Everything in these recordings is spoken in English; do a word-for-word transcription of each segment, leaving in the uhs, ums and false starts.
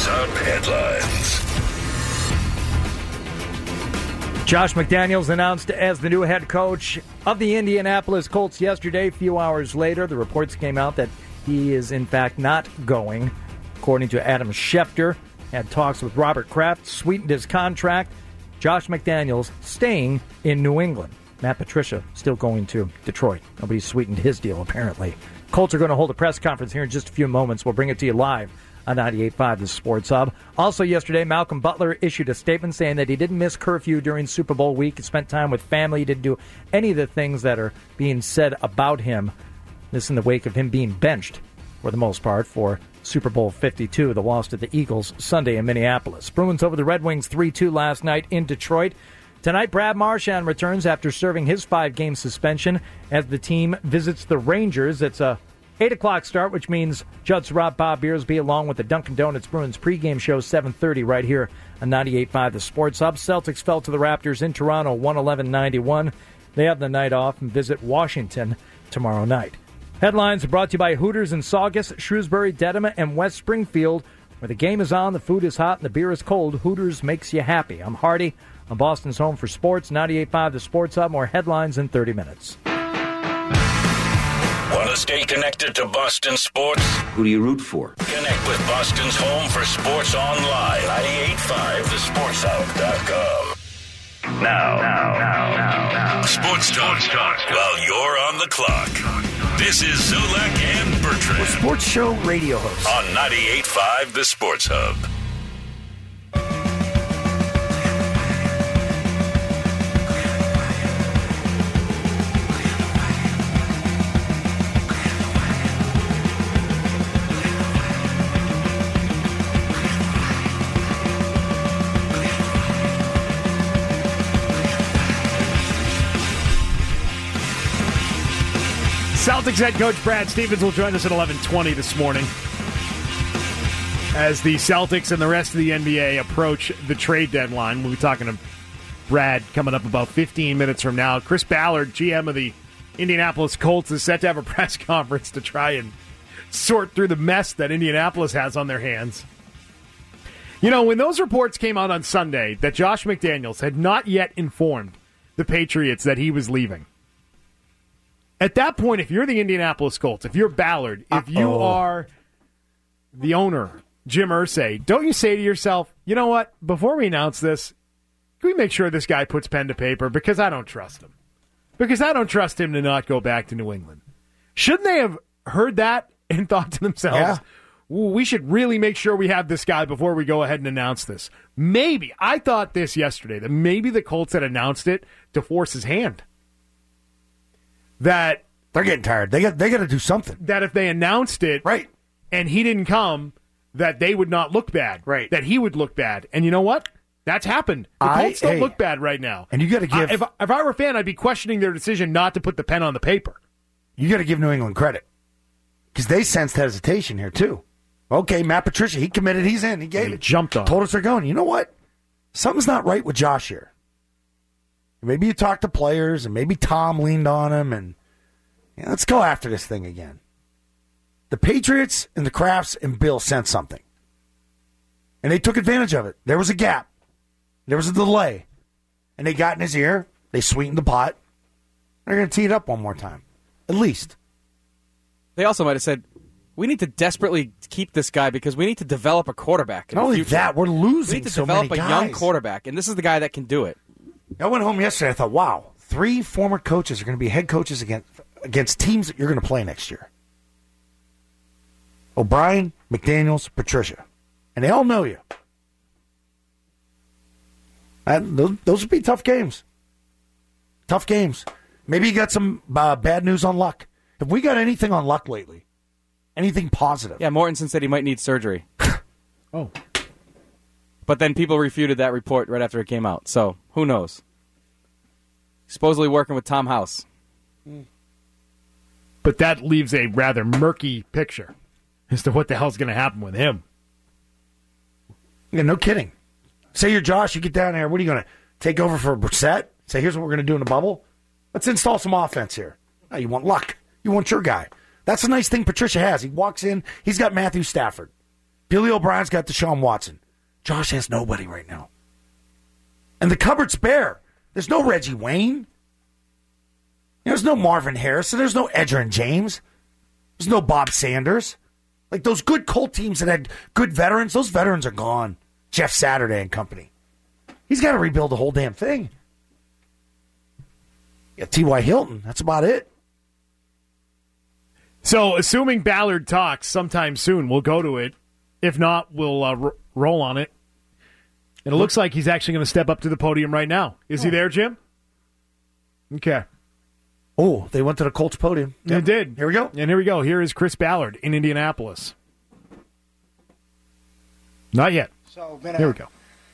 Up headlines. Josh McDaniels announced as the new head coach of the Indianapolis Colts yesterday. A few hours later, the reports came out that he is, in fact, not going. According to Adam Schefter, had talks with Robert Kraft, sweetened his contract. Josh McDaniels staying in New England. Matt Patricia still going to Detroit. Nobody sweetened his deal, apparently. Colts are going to hold a press conference here in just a few moments. We'll bring it to you live on ninety-eight point five, the Sports Hub. Also yesterday, Malcolm Butler issued a statement saying that he didn't miss curfew during Super Bowl week. He spent time with family. He didn't do any of the things that are being said about him. This in the wake of him being benched, for the most part, for Super Bowl fifty-two, the loss to the Eagles Sunday in Minneapolis. Bruins over the Red Wings three two last night in Detroit. Tonight, Brad Marchand returns after serving his five-game suspension as the team visits the Rangers. It's a eight o'clock start, which means Judd Surratt, Bob Beersby, along with the Dunkin' Donuts Bruins pregame show, seven thirty right here on ninety-eight point five, the Sports Hub. Celtics fell to the Raptors in Toronto, one eleven ninety-one. They have the night off and visit Washington tomorrow night. Headlines are brought to you by Hooters in Saugus, Shrewsbury, Dedham, and West Springfield. Where the game is on, the food is hot, and the beer is cold, Hooters makes you happy. I'm Hardy. I'm Boston's home for sports, ninety-eight point five, the Sports Hub. More headlines in thirty minutes. Want to stay connected to Boston sports? Who do you root for? Connect with Boston's home for sports online, ninety-eight point five the sports hub dot com. Now, now, now, now, now. Sports talk, talk while you're on the clock. This is Zulek and Bertrand. We're sports show radio hosts. On ninety-eight point five the Sports Hub. Celtics head coach Brad Stevens will join us at eleven twenty this morning as the Celtics and the rest of the N B A approach the trade deadline. We'll be talking to Brad coming up about fifteen minutes from now. Chris Ballard, G M of the Indianapolis Colts, is set to have a press conference to try and sort through the mess that Indianapolis has on their hands. You know, when those reports came out on Sunday that Josh McDaniels had not yet informed the Patriots that he was leaving, at that point, if you're the Indianapolis Colts, if you're Ballard, if you Uh-oh. are the owner, Jim Irsay, don't you say to yourself, you know what, before we announce this, can we make sure this guy puts pen to paper? Because I don't trust him. Because I don't trust him to not go back to New England. Shouldn't they have heard that and thought to themselves, yeah. we should really make sure we have this guy before we go ahead and announce this? Maybe, I thought this yesterday, that maybe the Colts had announced it to force his hand. That they're getting tired. They got they got to do something. That if they announced it, right, and he didn't come, that they would not look bad. Right. That he would look bad. And you know what? That's happened. The I, Colts don't hey, look bad right now. And you got to give. I, if, if I were a fan, I'd be questioning their decision not to put the pen on the paper. You got to give New England credit because they sensed hesitation here too. Okay, Matt Patricia, he committed. He's in. He gave he it. Jumped on. Told us they're going. You know what? Something's not right with Josh here. Maybe you talked to players, and maybe Tom leaned on him, and. Yeah, let's go after this thing again. The Patriots and the Crafts and Bill sent something. And they took advantage of it. There was a gap. There was a delay. And they got in his ear. They sweetened the pot. They're going to tee it up one more time. At least. They also might have said, we need to desperately keep this guy because we need to develop a quarterback. Not only that, we're losing We need to so develop many a guys. young quarterback, and this is the guy that can do it. I went home yesterday. I thought, wow, three former coaches are going to be head coaches against against teams that you're going to play next year. O'Brien, McDaniels, Patricia. And they all know you. And those, those would be tough games. Tough games. Maybe you got some uh, bad news on luck. Have we got anything on luck lately? Anything positive? Yeah, Mortensen said he might need surgery. Oh. But then people refuted that report right after it came out. So, who knows? Supposedly working with Tom House. Mm. But that leaves a rather murky picture as to what the hell's going to happen with him. Yeah, no kidding. Say you're Josh, you get down there. What are you going to take over for Brissett? Say, here's what we're going to do in the bubble. Let's install some offense here. No, you want luck. You want your guy. That's the nice thing Patricia has. He walks in. He's got Matthew Stafford. Billy O'Brien's got Deshaun Watson. Josh has nobody right now. And the cupboard's bare. There's no Reggie Wayne. There's no Marvin Harrison. There's no Edgerrin James. There's no Bob Sanders. Like those good Colt teams that had good veterans, those veterans are gone. Jeff Saturday and company. He's got to rebuild the whole damn thing. Yeah, T Y. Hilton. That's about it. So, assuming Ballard talks sometime soon, we'll go to it. If not, we'll uh, r- roll on it. And it looks like he's actually going to step up to the podium right now. Is oh. he there, Jim? Okay. Oh, they went to the Colts podium. They yep. did. Here we go. And here we go. Here is Chris Ballard in Indianapolis. Not yet. So, been a, here we go.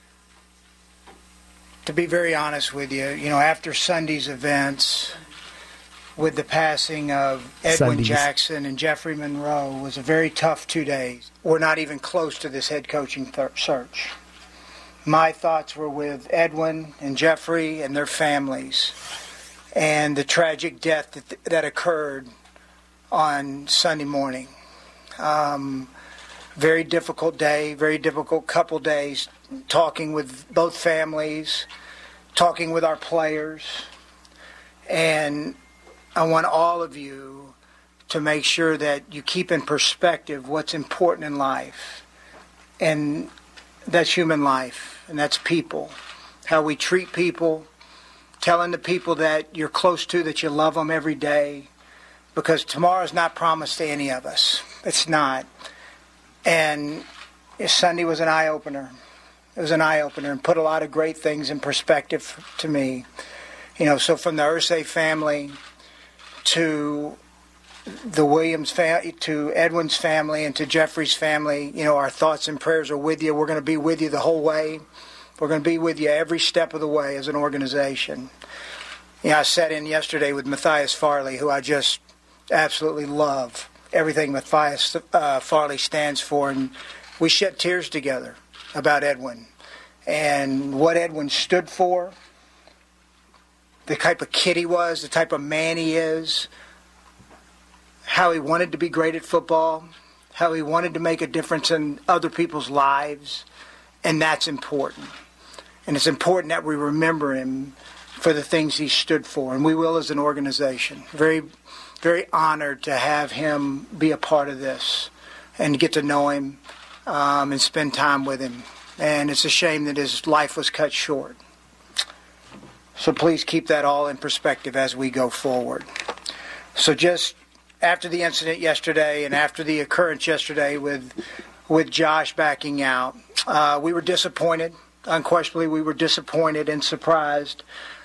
To be very honest with you, you know, after Sunday's events, with the passing of Edwin Sundays. Jackson and Jeffrey Monroe, was a very tough two days. We're not even close to this head coaching th- search. My thoughts were with Edwin and Jeffrey and their families and the tragic death that, that occurred on Sunday morning. Um, very difficult day, very difficult couple days, talking with both families, talking with our players. And I want all of you to make sure that you keep in perspective what's important in life. And that's human life, and that's people. How we treat people, telling the people that you're close to that you love them every day, because tomorrow's not promised to any of us. It's not. And Sunday was an eye-opener. It was an eye-opener and put a lot of great things in perspective to me. You know, so from the Irsay family to the Williams family, to Edwin's family, and to Jeffrey's family, you know, our thoughts and prayers are with you. We're going to be with you the whole way. We're going to be with you every step of the way as an organization. You know, I sat in yesterday with Matthias Farley, who I just absolutely love. Everything Matthias uh, Farley stands for, and we shed tears together about Edwin and what Edwin stood for, the type of kid he was, the type of man he is, how he wanted to be great at football, how he wanted to make a difference in other people's lives, and that's important. And it's important that we remember him for the things he stood for, and we will as an organization. Very, very honored to have him be a part of this and to get to know him um, and spend time with him. And it's a shame that his life was cut short. So please keep that all in perspective as we go forward. So just after the incident yesterday and after the occurrence yesterday with with Josh backing out, uh, we were disappointed. Unquestionably, we were disappointed and surprised.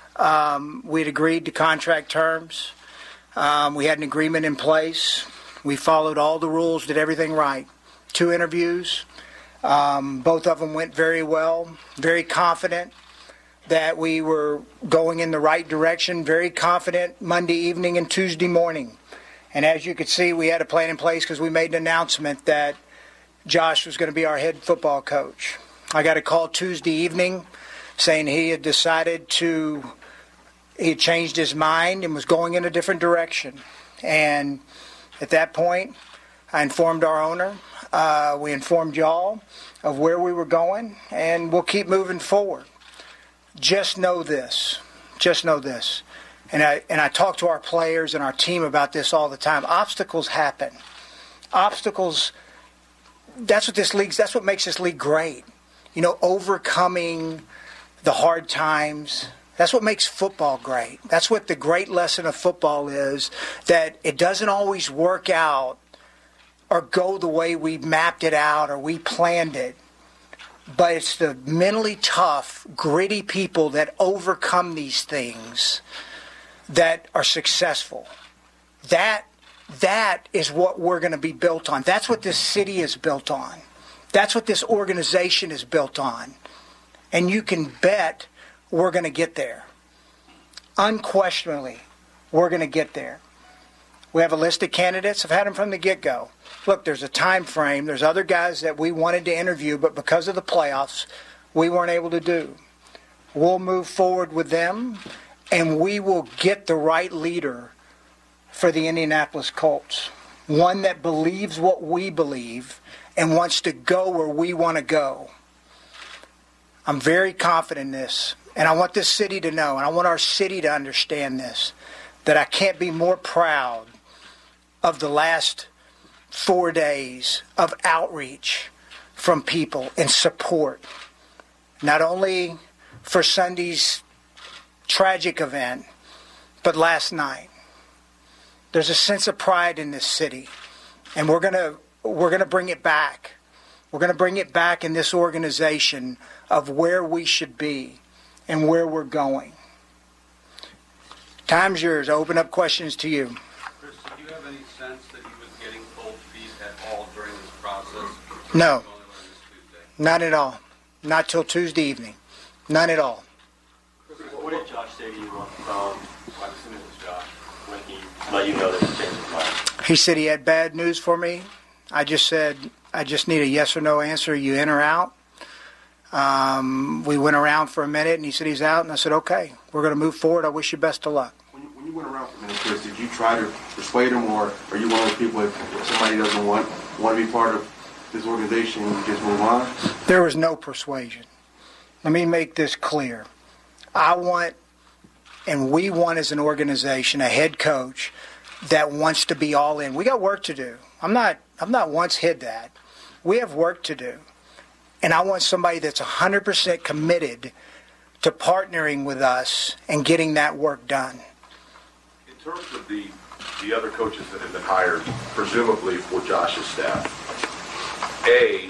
Um, we had agreed to contract terms. Um, we had an agreement in place. We followed all the rules, did everything right. Two interviews. Um, both of them went very well, very confident that we were going in the right direction, very confident Monday evening and Tuesday morning. And as you could see, we had a plan in place because we made an announcement that Josh was going to be our head football coach. I got a call Tuesday evening saying he had decided to, he had changed his mind and was going in a different direction. And at that point, I informed our owner. Uh, we informed y'all of where we were going, and we'll keep moving forward. Just know this. Just know this. And I and I talk to our players and our team about this all the time. Obstacles happen. Obstacles, that's what this league, that's what makes this league great. You know, overcoming the hard times. That's what makes football great. That's what the great lesson of football is, that it doesn't always work out or go the way we mapped it out or we planned it. But it's the mentally tough, gritty people that overcome these things that are successful. That that is what we're going to be built on. That's what this city is built on. That's what this organization is built on. And you can bet we're going to get there. Unquestionably, we're going to get there. We have a list of candidates. I've had them from the get-go. Look, there's a time frame. There's other guys that we wanted to interview, but because of the playoffs, we weren't able to do. We'll move forward with them, and we will get the right leader for the Indianapolis Colts. One that believes what we believe and wants to go where we want to go. I'm very confident in this, and I want this city to know, and I want our city to understand this, that I can't be more proud of the last four days of outreach from people and support, not only for Sunday's tragic event, but last night. There's a sense of pride in this city, and we're gonna we're gonna bring it back. We're gonna bring it back in this organization of where we should be and where we're going. Time's yours. I open up questions to you. Chris, did you have any sense that he was getting cold feet at all during this process? No, not at all. Not till Tuesday evening. None at all. What did Josh say to you on the phone? I'm assuming it was Josh when he let you know that he changed his mind. He said he had bad news for me. I just said, I just need a yes or no answer. You in or out? Um, we went around for a minute, and he said he's out, and I said, okay, we're going to move forward. I wish you best of luck. When you, when you went around for a minute, Chris, did you try to persuade him, or are you one of those people, if, if somebody doesn't want, want to be part of this organization, you just move on? There was no persuasion. Let me make this clear. I want, and we want as an organization, a head coach that wants to be all in. We got work to do. I'm not, I've not once hid that. We have work to do. And I want somebody that's one hundred percent committed to partnering with us and getting that work done. In terms of the, the other coaches that have been hired, presumably for Josh's staff, A,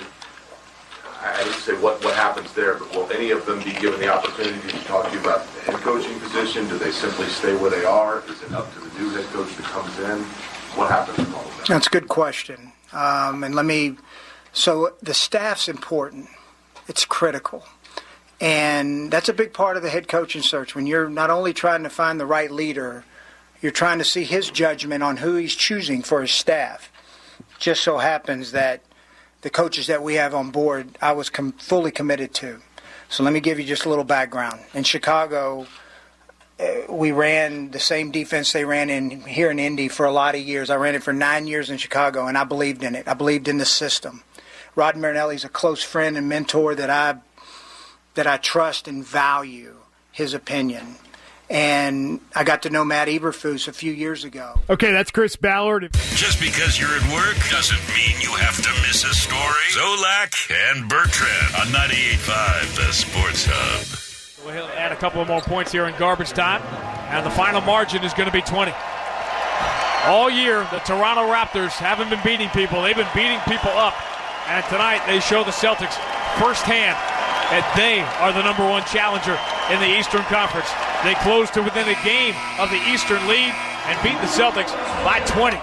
I didn't say what, what happens there, but will any of them be given the opportunity to talk to you about the head coaching position? Do they simply stay where they are? Is it up to the new head coach that comes in? What happens with all of that? That's a good question. Um, and let me, so the staff's important. It's critical. And that's a big part of the head coaching search. When you're not only trying to find the right leader, you're trying to see his judgment on who he's choosing for his staff. Just so happens that the coaches that we have on board, I was com- fully committed to. So let me give you just a little background. In Chicago, uh, we ran the same defense they ran in here in Indy for a lot of years. I ran it for nine years in Chicago, and I believed in it. I believed in the system. Rod Marinelli's a close friend and mentor that I that I trust and value his opinion. And I got to know Matt Eberflus a few years ago. Okay, that's Chris Ballard. Just because you're at work doesn't mean you have to miss a story. Zolak and Bertrand on ninety-eight point five, the Sports Hub. We'll add a couple more points here in garbage time, and the final margin is going to be twenty. All year, the Toronto Raptors haven't been beating people. They've been beating people up. And tonight, they show the Celtics firsthand that they are the number one challenger in the Eastern Conference. They closed to within a game of the Eastern lead and beat the Celtics by twenty.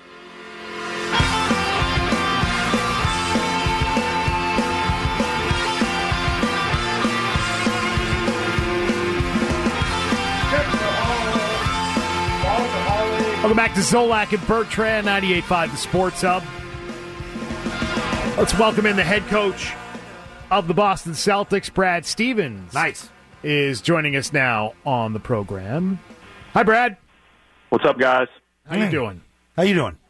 Welcome back to Zolak and Bertrand, ninety-eight point five, the Sports Hub. Let's welcome in the head coach of the Boston Celtics, Brad Stevens. Nice. Is joining us now on the program. Hi, Brad. What's up, guys? How you doing? How you doing?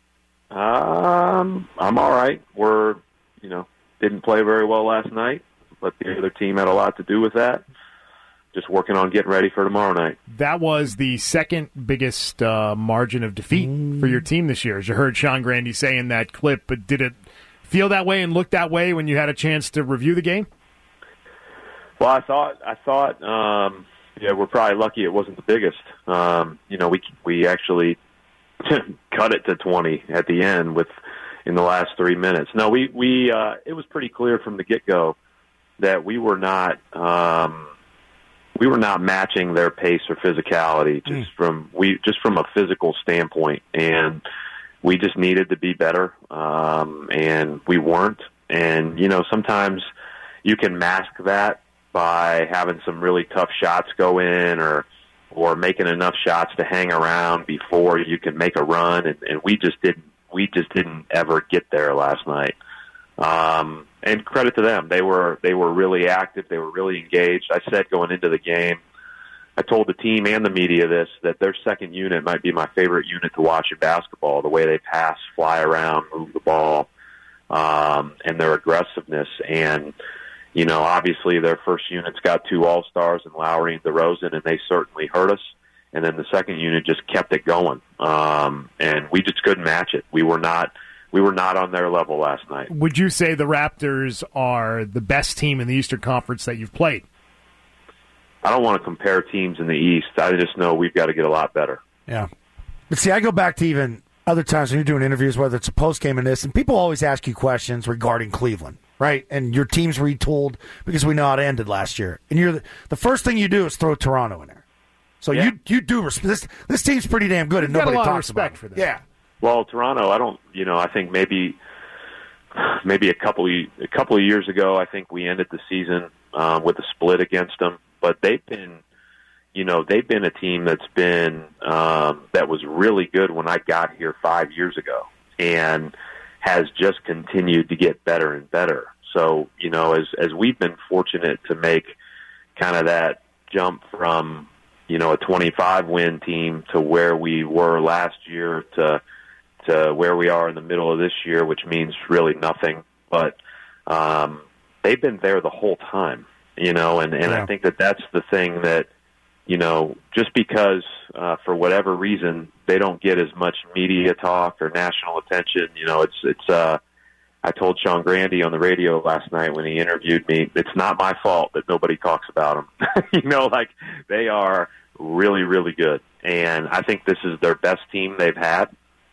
Um, I'm all right. We're, you know, didn't play very well last night, but the other team had a lot to do with that. Just working on getting ready for tomorrow night. That was the second biggest uh, margin of defeat mm. for your team this year, as you heard Sean Grandy say in that clip. But did it feel that way and look that way when you had a chance to review the game? Well, I thought, I thought, um, yeah, we're probably lucky it wasn't the biggest. Um, you know, we we actually cut it to twenty at the end with in the last three minutes. No, we we uh, it was pretty clear from the get go that we were not um, we were not matching their pace or physicality just mm. from we just from a physical standpoint, and we just needed to be better, um, and we weren't. And you know, sometimes you can mask that by having some really tough shots go in, or or making enough shots to hang around before you can make a run. And, and we just didn't we just didn't ever get there last night. Um, and credit to them, they were they were really active, they were really engaged. I said going into the game, I told the team and the media this, that their second unit might be my favorite unit to watch in basketball. The way they pass, fly around, move the ball. um, and their aggressiveness. And, you know, obviously their first unit's got two All-Stars in Lowry and DeRozan, and they certainly hurt us. And then the second unit just kept it going, um, and we just couldn't match it. We were not we were not on their level last night. Would you say the Raptors are the best team in the Eastern Conference that you've played? I don't want to compare teams in the East. I just know we've got to get a lot better. Yeah. But see, I go back to even other times when you're doing interviews, whether it's a post-game in this, and people always ask you questions regarding Cleveland, right? And your team's retooled because we know how it ended last year. And you're the, the first thing you do is throw Toronto in there. So yeah. you you do respect this. This team's pretty damn good, and You've nobody got a lot talks of respect about for it. them. Yeah. Well, Toronto, I don't. You know, I think maybe maybe a couple of, a couple of years ago, I think we ended the season um, with a split against them. But they've been, you know, they've been a team that's been um, that was really good when I got here five years ago, and has just continued to get better and better. So, you know, as as we've been fortunate to make kind of that jump from, you know, a twenty-five win team to where we were last year to to where we are in the middle of this year, which means really nothing. But um, they've been there the whole time, you know, and, and yeah. I think that that's the thing that, you know, just because uh, for whatever reason they don't get as much media talk or national attention, you know, it's it's. Uh, I told Sean Grandy on the radio last night when he interviewed me, it's not my fault that nobody talks about them. you know, like they are really, really good. And I think this is their best team they've had,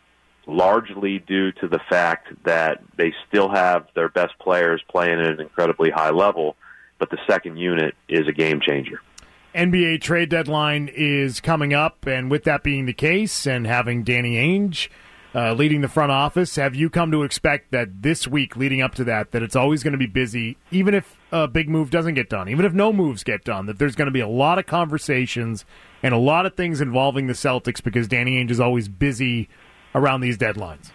largely due to the fact that they still have their best players playing at an incredibly high level, but the second unit is a game changer. N B A trade deadline is coming up, and with that being the case and having Danny Ainge Uh, leading the front office, have you come to expect that this week leading up to that, that it's always going to be busy, even if a big move doesn't get done, even if no moves get done, that there's going to be a lot of conversations and a lot of things involving the Celtics because Danny Ainge is always busy around these deadlines?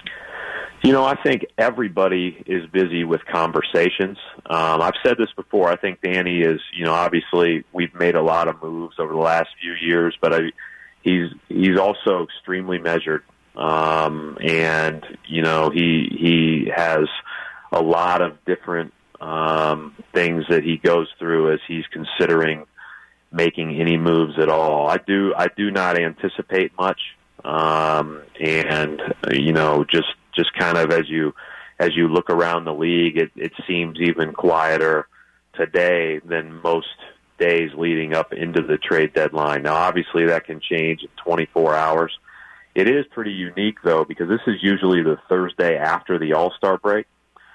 You know, I think everybody is busy with conversations. Um, I've said this before. I think Danny is, you know, obviously we've made a lot of moves over the last few years, but I, he's he's also extremely measured. Um, and, you know, he, he has a lot of different, um, things that he goes through as he's considering making any moves at all. I do, I do not anticipate much. Um, and, you know, just, just kind of as you, as you look around the league, it, it seems even quieter today than most days leading up into the trade deadline. Now, obviously that can change in twenty-four hours. It is pretty unique, though, because this is usually the Thursday after the All-Star break.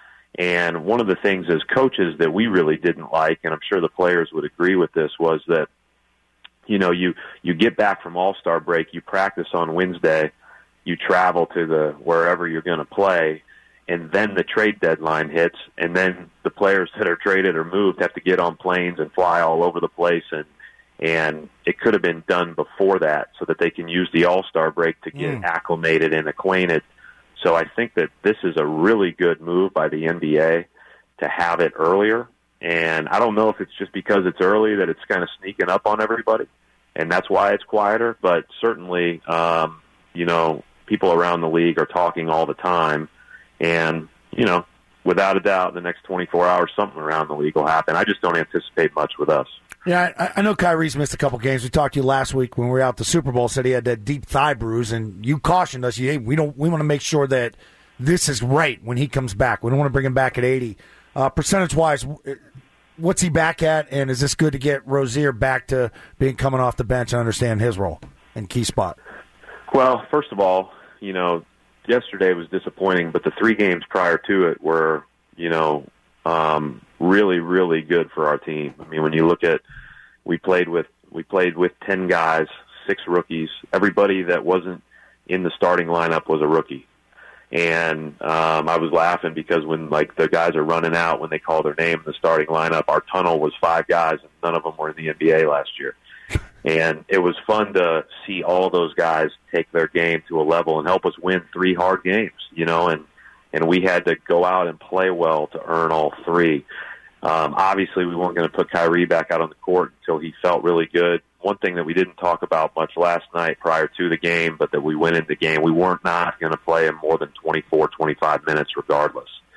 And one of the things as coaches that we really didn't like, and I'm sure the players would agree with this, was that, you know, you, you get back from All-Star break, you practice on Wednesday, you travel to the wherever you're going to play, and then the trade deadline hits, and then the players that are traded or moved have to get on planes and fly all over the place, and And it could have been done before that so that they can use the All-Star break to get mm. acclimated and acquainted. So I think that this is a really good move by the N B A to have it earlier. And I don't know if it's just because it's early that it's kind of sneaking up on everybody, and that's why it's quieter. But certainly, um, you know, people around the league are talking all the time. And, you know, without a doubt, in the next twenty-four hours, something around the league will happen. I just don't anticipate much with us. Yeah, I, I know Kyrie's missed a couple games. We talked to you last week when we were out at the Super Bowl. Said he had that deep thigh bruise, and you cautioned us. Hey, we don't. We want to make sure that this is right when he comes back. We don't want to bring him back at eighty. Uh, percentage wise, what's he back at? And is this good to get Rozier back to being coming off the bench and understand his role and key spot? Well, first of all, you know, yesterday was disappointing, but the three games prior to it were, you know, um, really, really good for our team. I mean, when you look at, we played with, we played with ten guys, six rookies. Everybody that wasn't in the starting lineup was a rookie. And, um, I was laughing because when like the guys are running out, when they call their name in the starting lineup, our tunnel was five guys and none of them were in the N B A last year. And it was fun to see all those guys take their game to a level and help us win three hard games, you know, and, and we had to go out and play well to earn all three. Um, obviously, we weren't going to put Kyrie back out on the court until he felt really good. One thing that we didn't talk about much last night prior to the game, but that we went into the game, we weren't not going to play him more than twenty-four, twenty-five minutes regardless.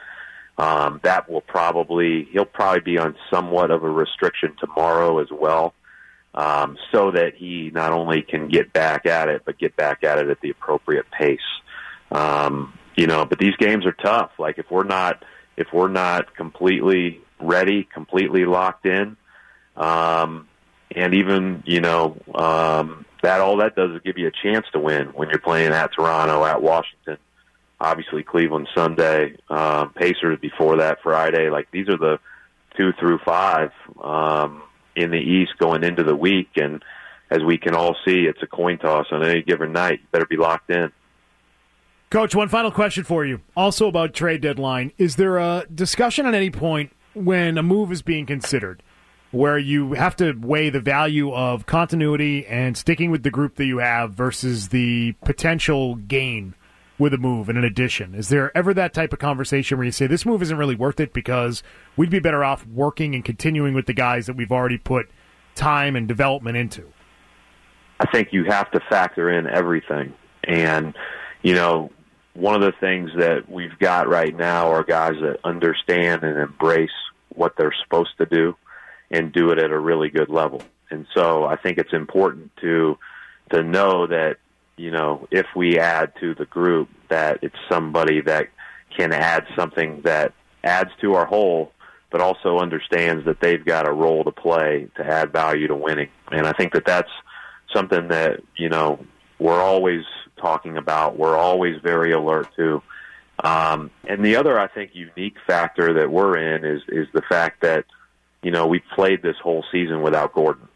Um, that will probably, he'll probably be on somewhat of a restriction tomorrow as well, um, so that he not only can get back at it, but get back at it at the appropriate pace. Um, you know, but these games are tough. Like if we're not, if we're not completely ready, completely locked in, um, and even, you know, um, that all that does is give you a chance to win when you're playing at Toronto, at Washington. Obviously, Cleveland Sunday, um, Pacers before that Friday. Like these are the two through five um, in the East going into the week, and as we can all see, it's a coin toss on any given night. You better be locked in. Coach, one final question for you, also about trade deadline. Is there a discussion at any point when a move is being considered where you have to weigh the value of continuity and sticking with the group that you have versus the potential gain with a move and an addition? Is there ever that type of conversation where you say this move isn't really worth it because we'd be better off working and continuing with the guys that we've already put time and development into? I think you have to factor in everything. And, you know, one of the things that we've got right now are guys that understand and embrace what they're supposed to do and do it at a really good level. And so I think it's important to to know that, you know, if we add to the group, that it's somebody that can add something that adds to our whole, but also understands that they've got a role to play to add value to winning. And I think that that's something that, you know, we're always talking about, we're always very alert to. Um, and the other, I think, unique factor that we're in is is the fact that, you know, we played this whole season without Gordon.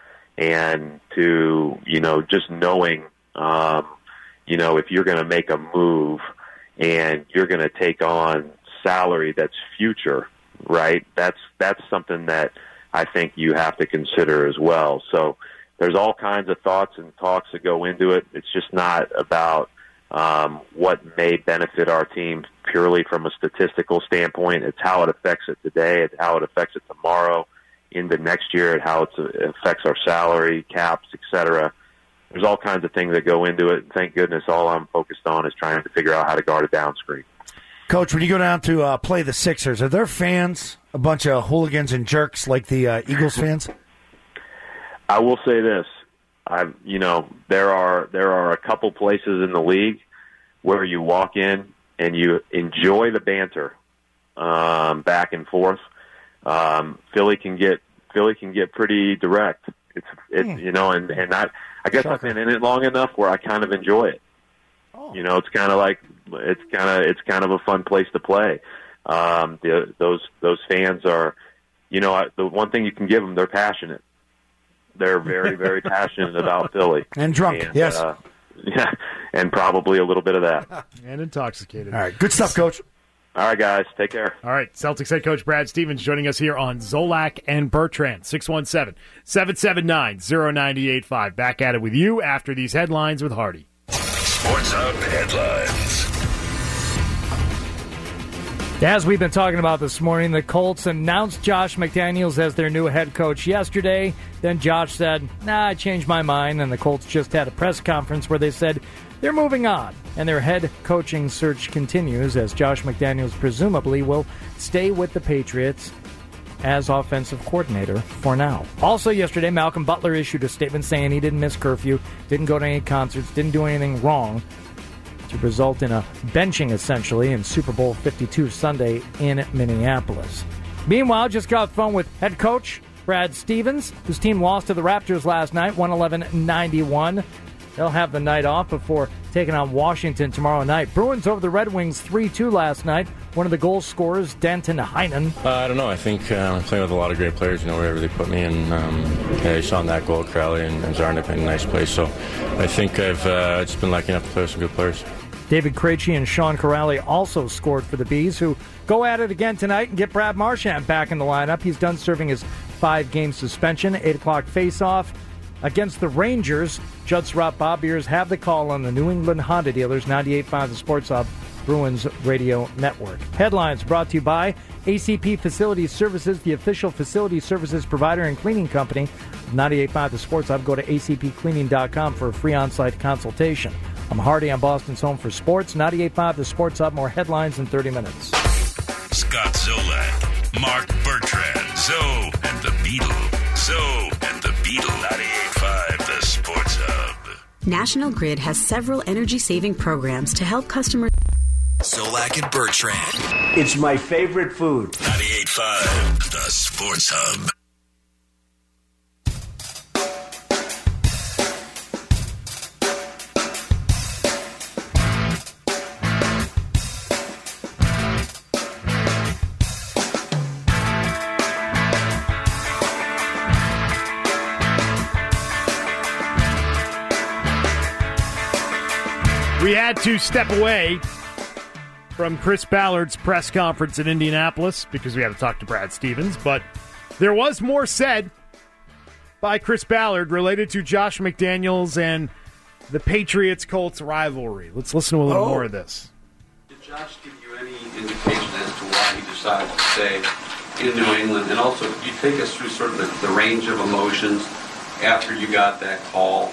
And to, you know, just knowing, um, you know, if you're going to make a move and you're going to take on salary that's future, right, that's that's something that I think you have to consider as well. So there's all kinds of thoughts and talks that go into it. It's just not about um, what may benefit our team purely from a statistical standpoint. It's how it affects it today. It's how it affects it tomorrow, into next year, and how it affects our salary, caps, et cetera. There's all kinds of things that go into it. Thank goodness all I'm focused on is trying to figure out how to guard a down screen. Coach, when you go down to uh, play the Sixers, are there fans, a bunch of hooligans and jerks like the uh, Eagles fans? I will say this. I, you know, there are there are a couple places in the league where you walk in and you enjoy the banter um, back and forth. Um, Philly can get Philly can get pretty direct. It's it, mm. you know, and and I I guess Shocker. I've been in it long enough where I kind of enjoy it. Oh. You know, it's kind of like it's kind of it's kind of a fun place to play. Um, the, those those fans are, you know, the one thing you can give them, they're passionate. They're very, very passionate about Philly. And drunk, and, yes. Uh, yeah, and probably a little bit of that. And intoxicated. All right, good stuff, Coach. All right, guys, take care. All right, Celtics head coach Brad Stevens joining us here on Zolak and Bertrand, six one seven, seven seven nine, zero nine eight five. Back at it with you after these headlines with Hardy. Sports Hub headlines. As we've been talking about this morning, the Colts announced Josh McDaniels as their new head coach yesterday. Then Josh said, nah, I changed my mind. And the Colts just had a press conference where they said they're moving on. And their head coaching search continues as Josh McDaniels presumably will stay with the Patriots as offensive coordinator for now. Also yesterday, Malcolm Butler issued a statement saying he didn't miss curfew, didn't go to any concerts, didn't do anything wrong to result in a benching, essentially, in Super Bowl fifty-two Sunday in Minneapolis. Meanwhile, just got off the phone with head coach Brad Stevens, whose team lost to the Raptors last night, one eleven ninety-one. They'll have the night off before taking on Washington tomorrow night. Bruins over the Red Wings three two last night. One of the goal scorers, Denton Heinen. Uh, I don't know. I think uh, I'm playing with a lot of great players, you know, wherever they put me. And um, yeah, you saw in that goal, Crowley and, and Zarnik in a nice place. So I think I've uh, just been lucky enough to play with some good players. David Krejci and Sean Corrali also scored for the Bees, who go at it again tonight and get Brad Marchand back in the lineup. He's done serving his five-game suspension. eight o'clock face-off against the Rangers. Judd Surratt, Bob Beers have the call on the New England Honda Dealers, ninety-eight point five The Sports Hub, Bruins Radio Network. Headlines brought to you by A C P Facility Services, the official facility services provider and cleaning company of ninety-eight point five The Sports Hub. Go to a c p cleaning dot com for a free on-site consultation. I'm Hardy on Boston's Home for Sports, ninety-eight point five The Sports Hub. More headlines in thirty minutes. Scott Zolak, Mark Bertrand, Zoe and the Beetle. Zoe and the Beetle. ninety-eight point five The Sports Hub. National Grid has several energy-saving programs to help customers. Zolak and Bertrand. It's my favorite food. ninety-eight point five The Sports Hub. We had to step away from Chris Ballard's press conference in Indianapolis because we had to talk to Brad Stevens, but there was more said by Chris Ballard related to Josh McDaniels and the Patriots-Colts rivalry. Let's listen to a little Oh. more of this. Did Josh give you any indication as to why he decided to stay in New England? And also, could you take us through sort of the, the range of emotions after you got that call?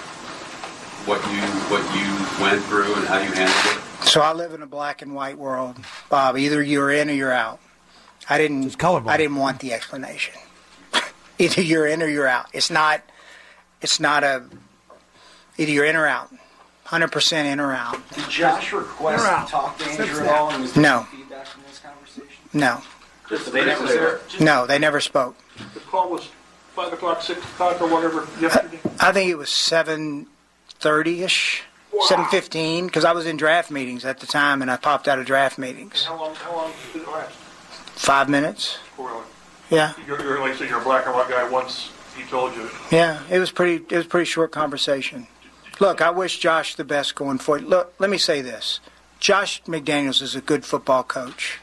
What you what you went through and how you handled it? So I live in a black and white world, Bob. Either you're in or you're out. I didn't. I didn't want the explanation. Either you're in or you're out. It's not. It's not a. Either you're in or out. one hundred percent in or out. Did Josh request to talk to Andrew at all? And was there No. any feedback from this conversation? No. Just they never there. No, they never spoke. The call was five o'clock, six o'clock, or whatever yesterday. I think it was seven thirty-ish, seven fifteen, because I was in draft meetings at the time, and I popped out of draft meetings. How long? How long did it last? Five minutes. Really? Yeah. You're, you're like say you're a black and white guy. Once he told you. Yeah, it was pretty. It was a pretty short conversation. Look, I wish Josh the best going forward. Look, let me say this: Josh McDaniels is a good football coach,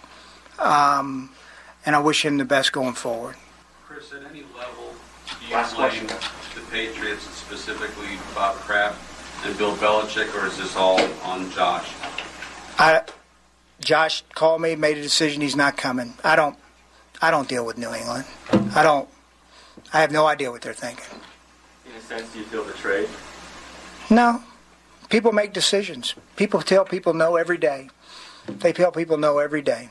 um, and I wish him the best going forward. Chris, at any level, do you blame the Patriots, specifically Bob Kraft and Bill Belichick, or is this all on Josh? I, Josh called me, made a decision. He's not coming. I don't. I don't deal with New England. I don't. I have no idea what they're thinking. In a sense, do you feel betrayed? No. People make decisions. People tell people no every day. They tell people no every day.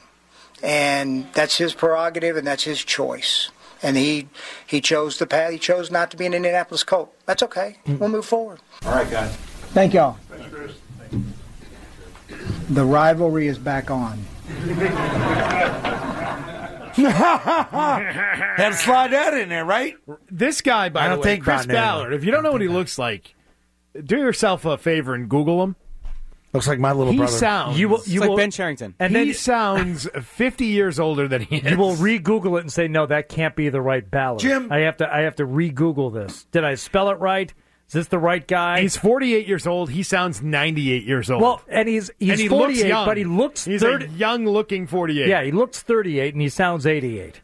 And that's his prerogative and that's his choice. And he he chose the path. He chose not to be an Indianapolis Colt. That's okay. We'll move forward. All right, guys. Thank y'all. Thanks, Chris. The rivalry is back on. Had to slide that in there, right? This guy, by I the don't way, think Chris about that. Ballard, if you don't know what he looks like, do yourself a favor and Google him. Looks like my little he brother. Sounds, You will- you It's like will- Ben Sherrington. And he then sounds fifty years older than he is. you will re-Google it and say, no, that can't be the right Ballard. Jim. I have to. I have to re-Google this. Did I spell it right? Is this the right guy? He's forty-eight years old. He sounds ninety-eight years old. Well, and he's he's and he looks forty-eight, young. but he looks he's thirty. a young-looking forty-eight. Yeah, he looks thirty-eight, and he sounds eighty-eight.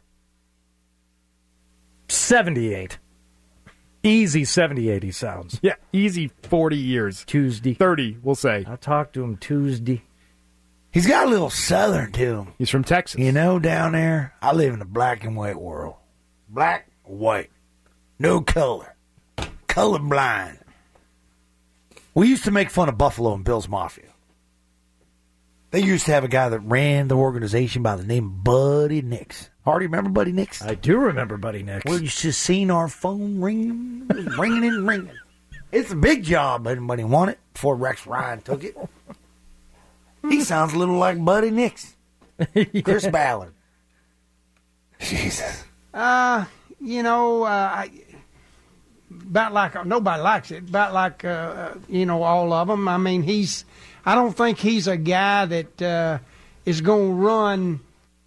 seventy-eight. Easy seventy-eight he sounds. Yeah, easy forty years. Tuesday. thirty, we'll say. I'll talk to him Tuesday. He's got a little southern to him. He's from Texas. You know, down there, I live in a black and white world. Black, white. No color. Colorblind. We used to make fun of Buffalo and Bill's Mafia. They used to have a guy that ran the organization by the name of Buddy Nix. Already remember Buddy Nix? I do remember Buddy Nix. We used to seen our phone ringing, ringing and ringing. It's a big job, but nobody wanted it before Rex Ryan took it. He sounds a little like Buddy Nix. Chris Ballard. Jesus. Uh, you know, uh, I, about like nobody likes it. About like uh, uh, you know, all of them. I mean, he's. I don't think he's a guy that uh, is going to run.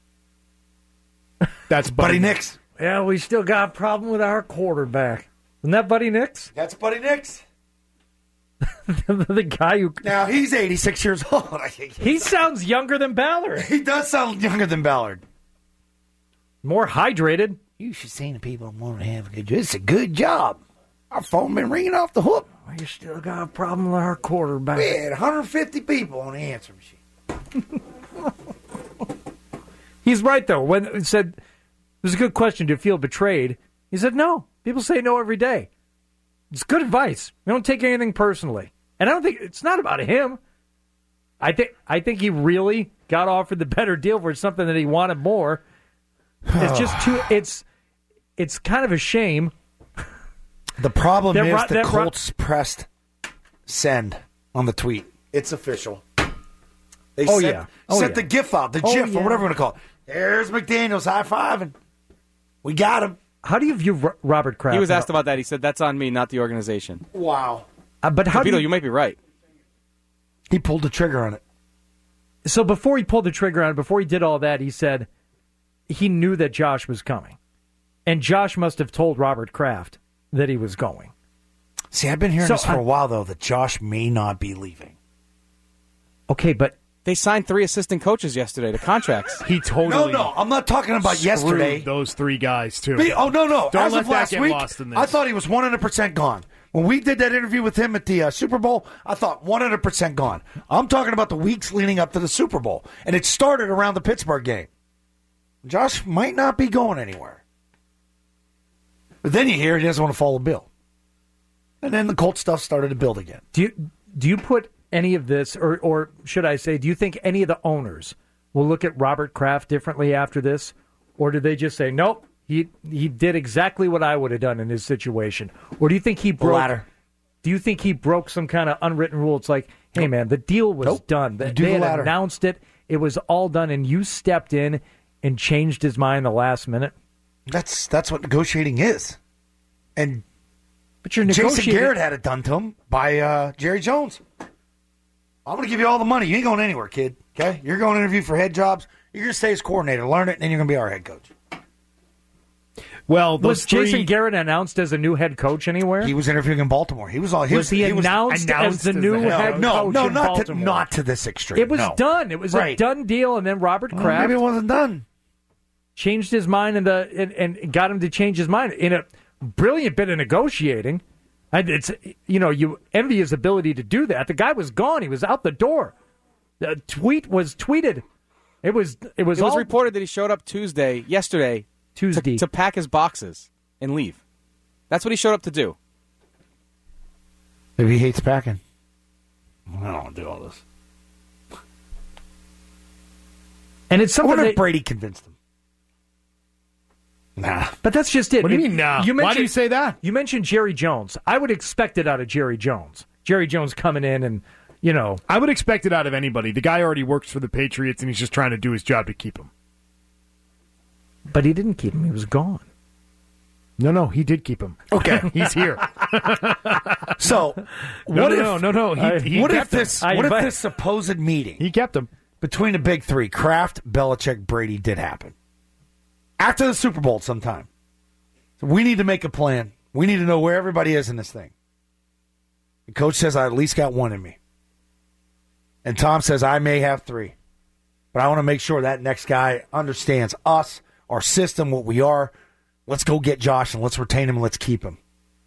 That's Buddy Nix. Yeah, we still got a problem with our quarterback. Isn't that Buddy Nix? That's Buddy Nix. The guy who Now he's eighty-six years old. he sounds younger than Ballard. He does sound younger than Ballard. More hydrated. You should see the people that want to have a good job. It's a good job. Our phone been ringing off the hook. Well, you still got a problem with our quarterback. We had one hundred fifty people on the answer machine. He's right though. When it said it was a good question, do you feel betrayed? He said no. People say no every day. It's good advice. We don't take anything personally. And I don't think it's not about him. I think I think he really got offered the better deal for something that he wanted more. It's just too. It's it's kind of a shame. The problem That is Ro- the that Ro- Colts pressed send on the tweet. It's official. They Oh, sent, yeah. Oh, sent yeah. the GIF out, the Oh, GIF, yeah. or whatever you want to call it. There's McDaniels high fiving. We got him. How do you view Ro- Robert Kraft? He was asked about that. He said, "That's on me, not the organization." Wow. Uh, but how Capito, do you, you might be right. He pulled the trigger on it. So before he pulled the trigger on it, before he did all that, he said he knew that Josh was coming, and Josh must have told Robert Kraft that he was going. See, I've been hearing So, this for uh, a while, though, that Josh may not be leaving. Okay, but they signed three assistant coaches yesterday to contracts. He totally. No, no, I'm not talking about screwed yesterday. Those three guys too. Me- oh, no, no. Don't As let of that last get week, lost in this. I thought he was one hundred percent gone. When we did that interview with him at the uh, Super Bowl, I thought one hundred percent gone. I'm talking about the weeks leading up to the Super Bowl, and it started around the Pittsburgh game. Josh might not be going anywhere. But then you hear he doesn't want to follow Bill. And then the Colts stuff started to build again. do you do you put any of this, or or should I say, do you think any of the owners will look at Robert Kraft differently after this, or do they just say, nope, he he did exactly what I would have done in his situation, or do you think he broke? latter. Do you think he broke some kind of unwritten rule? It's like, hey man, the deal was Nope. done. You They, do they the had latter. announced it. It was all done, and you stepped in and changed his mind the last minute. That's that's what negotiating is. And But you're Jason negotiating. Garrett had it done to him by uh, Jerry Jones. I'm going to give you all the money. You ain't going anywhere, kid. Okay? You're going to interview for head jobs. You're going to stay as coordinator, learn it, and then you're going to be our head coach. Well, Was those three, Jason Garrett announced as a new head coach anywhere? He was interviewing in Baltimore. He was all. He was he, announced, announced as the as new the head head coach? no, coach no, in not to, Baltimore? not to this extreme. It was no. done. It was Right. a done deal, and then Robert Well, Kraft maybe it wasn't done. changed his mind and, the, and, and got him to change his mind in a brilliant bit of negotiating. And it's you know you envy his ability to do that. The guy was gone. He was out the door. The tweet was tweeted. It was it was It was all reported that he showed up Tuesday, yesterday, Tuesday to, to pack his boxes and leave. That's what he showed up to do. Maybe he hates packing. I don't want to do all this. and it's I something wonder that, if Brady convinced him. Nah. But that's just it. What do you It- mean, nah? You Why mentioned, do you say that? You mentioned Jerry Jones. I would expect it out of Jerry Jones. Jerry Jones coming in and, you know. I would expect it out of anybody. The guy already works for the Patriots, and he's just trying to do his job to keep him. But he didn't keep him. He was gone. No, no, he did keep him. Okay. He's here. So, No, what no, if, no, no, no. He, I- he what if kept him. this? I What if invite- this supposed meeting He kept him. between the big three, Kraft, Belichick, Brady, did happen after the Super Bowl sometime? So we need to make a plan. We need to know where everybody is in this thing. The coach says I at least got one in me, and Tom says I may have three, but I want to make sure that next guy understands us, our system, what we are. Let's go get Josh and let's retain him and let's keep him.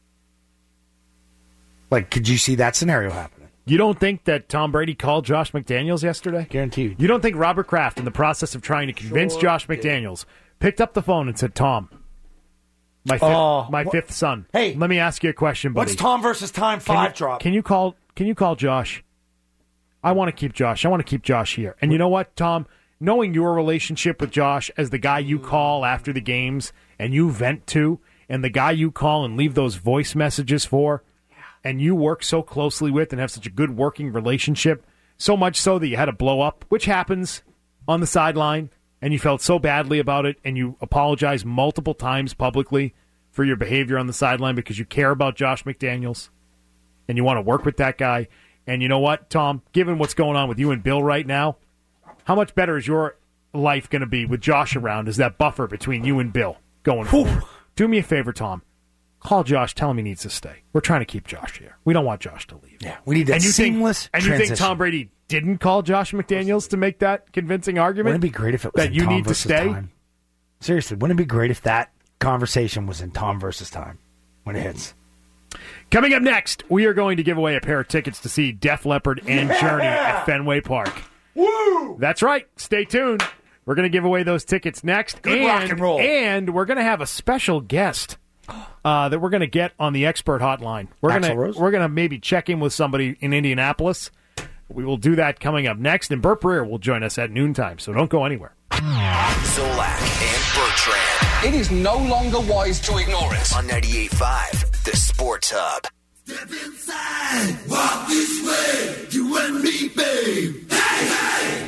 Like, could you see that scenario happening? You don't think that Tom Brady called Josh McDaniels yesterday? Guaranteed. You don't think Robert Kraft, in the process of trying to convince Sure Josh did. McDaniels, picked up the phone and said, Tom, my fifth, Oh, my wh- fifth son. Hey, let me ask you a question, buddy. What's Tom versus time Can five you, drop? Can you call? Can you call Josh? I want to keep Josh. I want to keep Josh here. And you know what, Tom? Knowing your relationship with Josh as the guy you call after the games and you vent to, and the guy you call and leave those voice messages for, and you work so closely with and have such a good working relationship, so much so that you had to blow up, which happens on the sideline, and you felt so badly about it, and you apologize multiple times publicly for your behavior on the sideline because you care about Josh McDaniels and you want to work with that guy. And you know what, Tom? Given what's going on with you and Bill right now, how much better is your life going to be with Josh around as that buffer between you and Bill going forward? Do me a favor, Tom. Call Josh. Tell him he needs to stay. We're trying to keep Josh here. We don't want Josh to leave. Yeah, we need that and you seamless think, And you think transition. Tom Brady didn't call Josh McDaniels to make that convincing argument? Wouldn't it be great if it was that in you Tom need to versus stay? time? Seriously, wouldn't it be great if that conversation was in Tom versus time when it hits? Coming up next, we are going to give away a pair of tickets to see Def Leppard and Yeah! Journey at Fenway Park. Woo! That's right. Stay tuned. We're going to give away those tickets next. Good and, rock and roll. And we're going to have a special guest uh, that we're going to get on the expert hotline. We're Axl going to Rose? we're going to maybe check in with somebody in Indianapolis We will do that coming up next, and Burt Breer will join us at noontime, so don't go anywhere. Zolak and Bertrand. It is no longer wise to ignore it. On ninety-eight point five, The Sports Hub. Step inside, walk this way, you and me, babe. Hey, hey!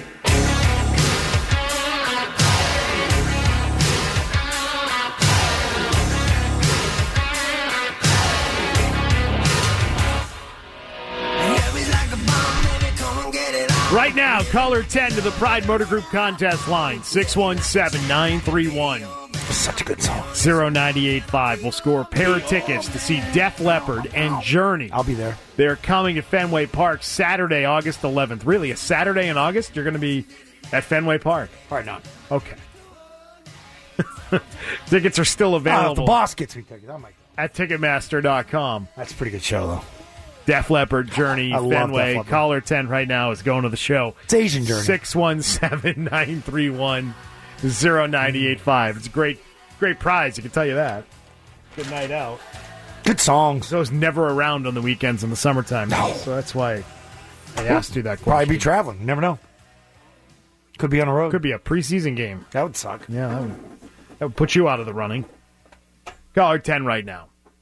Right now, caller ten to the Pride Motor Group contest line, six one seven, nine three one. Such a good song. zero nine eight five will score a pair of tickets to see Def Leppard and Journey. I'll be there. They're coming to Fenway Park Saturday, August eleventh. Really, a Saturday in August? You're going to be at Fenway Park? Probably not. Okay. Tickets are still available. Oh, if the boss gets me tickets, oh my God. At Ticketmaster dot com. That's a pretty good show, though. Def Leppard, Journey, I love Fenway. Def Leppard. Caller ten right now is going to the show. It's Asian Journey. six one seven, nine three one, zero nine eight five. It's a great, great prize, I can tell you that. Good night out. Good songs. Those never around on the weekends in the summertime. No. So that's why I asked you that question. Probably be traveling. You never know. Could be on the road. Could be a preseason game. That would suck. Yeah, that would, that would put you out of the running. Caller ten right now.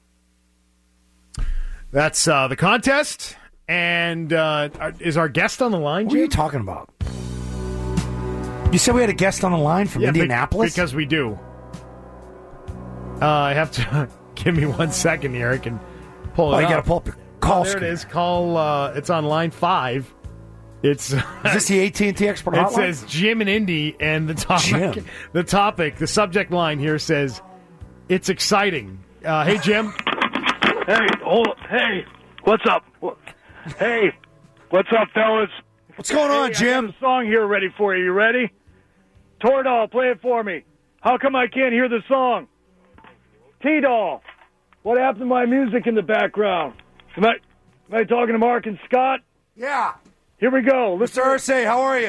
That's uh, the contest. And uh, is our guest on the line, Jim? What are you talking about? You said we had a guest on the line from Yeah, be- Indianapolis? because we do. Uh, I have to give me one second here. I can pull it Oh, you up. got to pull up your call Oh, there screen. it is. Call. Uh, it's on line five. It's Is this the A T and T expert It hotline? says Jim and Indy, and the topic, Jim. the topic, the subject line here says, "It's exciting." Uh, hey, Jim. Hey, hold. Hey, what's up? Hey, what's up, fellas? What's going on, Hey, Jim? I got a song here ready for you. You ready? Tordall, play it for me. How come I can't hear the song? T-Doll, what happened to my music in the background? Am I, am I talking to Mark and Scott? Yeah. Here we go. Mister Irsay, how are you?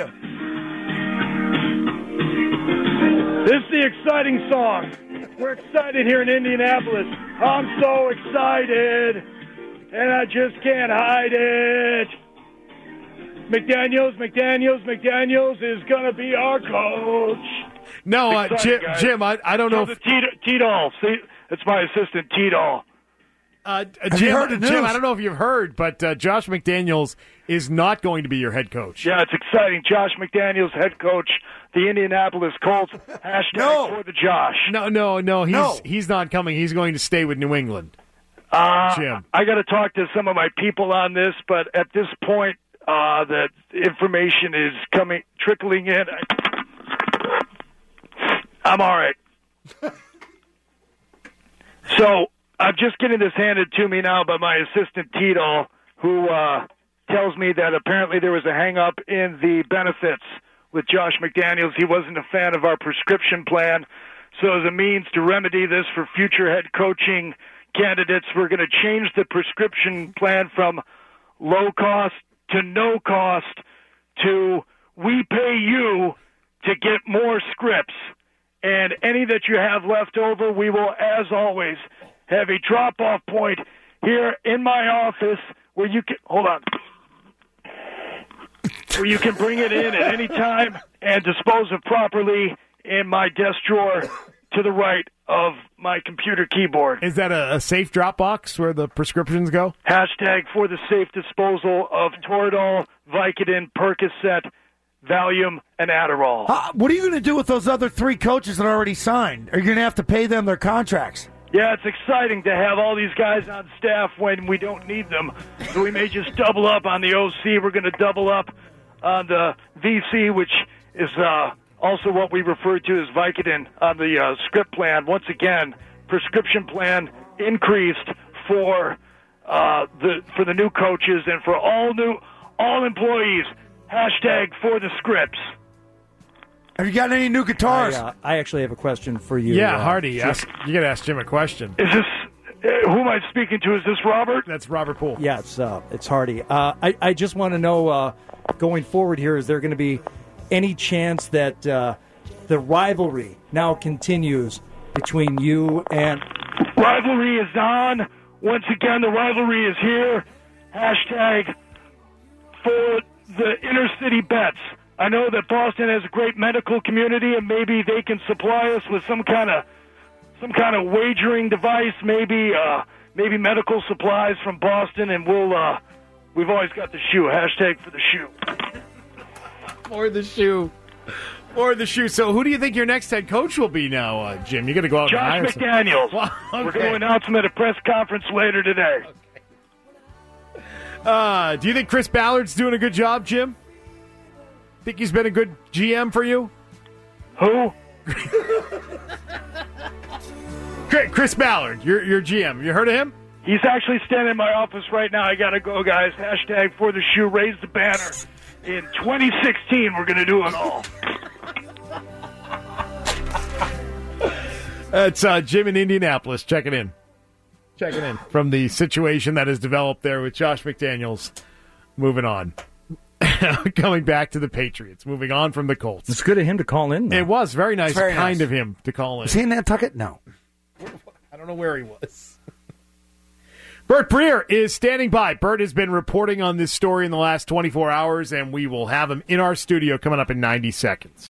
This is the exciting song. We're excited here in Indianapolis. I'm so excited, and I just can't hide it. McDaniels, McDaniels, McDaniels is going to be our coach. No, uh, Excited, Jim, guys. Jim, I, I don't know. So If, the T- T-Doll. See, it's my assistant, T-Doll. uh, Have you Jim, heard the Jim, news? I don't know if you've heard, but uh, Josh McDaniels is not going to be your head coach. Yeah, it's exciting. Josh McDaniels, head coach, the Indianapolis Colts. Hashtag No. for the Josh. No, no, no. He's No. he's not coming. He's going to stay with New England. Uh, Jim. I got to talk to some of my people on this, but at this point, uh, the information is coming, trickling in. I'm all right. So I'm just getting this handed to me now by my assistant Tito, who uh, tells me that apparently there was a hang-up in the benefits with Josh McDaniels. He wasn't a fan of our prescription plan. So as a means to remedy this for future head coaching candidates, we're going to change the prescription plan from low cost to no cost to we pay you to get more scripts. And any that you have left over, we will, as always, have a drop-off point here in my office where you can, hold on, where you can bring it in at any time and dispose of properly in my desk drawer to the right of my computer keyboard. Is that a, a safe drop box where the prescriptions go? Hashtag for the safe disposal of Toradol, Vicodin, Percocet, Valium, and Adderall. Uh, what are you going to do with those other three coaches that are already signed? Are you going to have to pay them their contracts? Yeah, it's exciting to have all these guys on staff when we don't need them. So we may just double up on the O C. We're going to double up on the V C, which is uh, also what we refer to as Vicodin on the uh, script plan. Once again, prescription plan increased for uh, the for the new coaches and for all new all employees. Hashtag for the scripts. Have you got any new guitars? I, uh, I actually have a question for you. Yeah, uh, Hardy. Jim. Ask, you got to ask Jim a question. Is this uh, who am I speaking to? Is this Robert? That's Robert Poole. Yeah, it's, uh, it's Hardy. Uh, I, I just want to know, uh, going forward here, is there going to be any chance that uh, the rivalry now continues between you and... Rivalry is on. Once again, the rivalry is here. Hashtag for the inner city bets. I know that Boston has a great medical community, and maybe they can supply us with some kind of some kind of wagering device, maybe uh, maybe medical supplies from Boston, and we'll uh, we've always got the shoe. Hashtag for the shoe. Or the shoe. Or the shoe. So who do you think your next head coach will be now, uh, Jim? You're going to go out Josh and hire some- McDaniels. Wow, okay. We're going to announce him at a press conference later today. Uh, do you think Chris Ballard's doing a good job, Jim? Think he's been a good G M for you? Who? Chris Ballard, your your G M. You heard of him? He's actually standing in my office right now. I got to go, guys. Hashtag for the shoe. Raise the banner. In twenty sixteen, we're going to do it all. That's uh, Jim in Indianapolis checking in. Checking in from the situation that has developed there with Josh McDaniels. Moving on. Coming back to the Patriots. Moving on from the Colts. It's good of him to call in, though. It was very nice, Very kind nice. of him to call in. Was he in Nantucket? No. I don't know where he was. Bert Breer is standing by. Bert has been reporting on this story in the last twenty-four hours, and we will have him in our studio coming up in ninety seconds.